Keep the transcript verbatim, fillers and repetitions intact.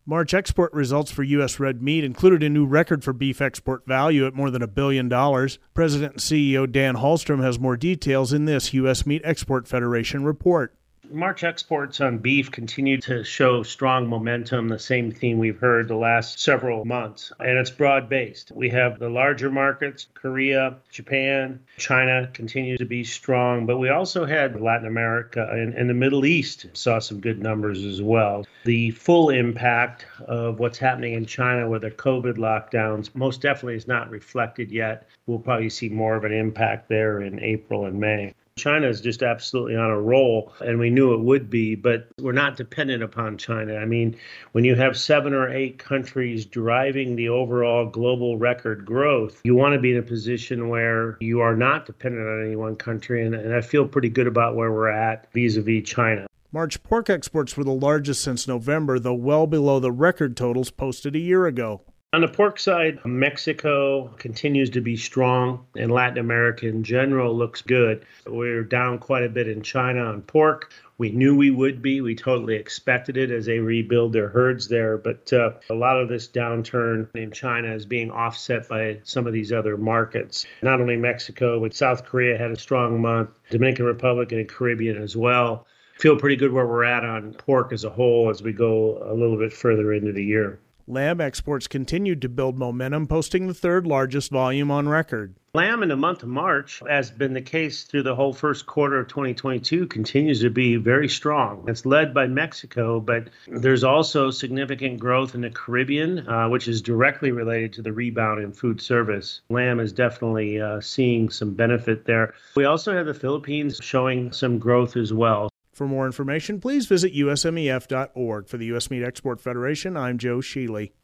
March export results for U S red meat included a new record for beef export value at more than a billion dollars. President and C E O Dan Hallstrom has more details in this U S Meat Export Federation report. March exports on beef continue to show strong momentum, the same theme we've heard the last several months, and it's broad-based. We have the larger markets, Korea, Japan, China continue to be strong, but we also had Latin America and, and the Middle East saw some good numbers as well. The full impact of what's happening in China with their COVID lockdowns most definitely is not reflected yet. We'll probably see more of an impact there in April and May. China is just absolutely on a roll, and we knew it would be, but we're not dependent upon China. I mean, when you have seven or eight countries driving the overall global record growth, you want to be in a position where you are not dependent on any one country, and, and I feel pretty good about where we're at vis-a-vis China. March pork exports were the largest since November, though well below the record totals posted a year ago. On the pork side, Mexico continues to be strong, and Latin America in general looks good. We're down quite a bit in China on pork. We knew we would be. We totally expected it as they rebuild their herds there. But uh, a lot of this downturn in China is being offset by some of these other markets. Not only Mexico, but South Korea had a strong month, Dominican Republic and the Caribbean as well. Feel pretty good where we're at on pork as a whole as we go a little bit further into the year. Lamb exports continued to build momentum, posting the third largest volume on record. Lamb in the month of March, as been the case through the whole first quarter of twenty twenty-two, continues to be very strong. It's led by Mexico, but there's also significant growth in the Caribbean, uh, which is directly related to the rebound in food service. Lamb is definitely uh, seeing some benefit there. We also have the Philippines showing some growth as well. For more information, please visit U S M E F dot org. For the U S Meat Export Federation, I'm Joe Sheely.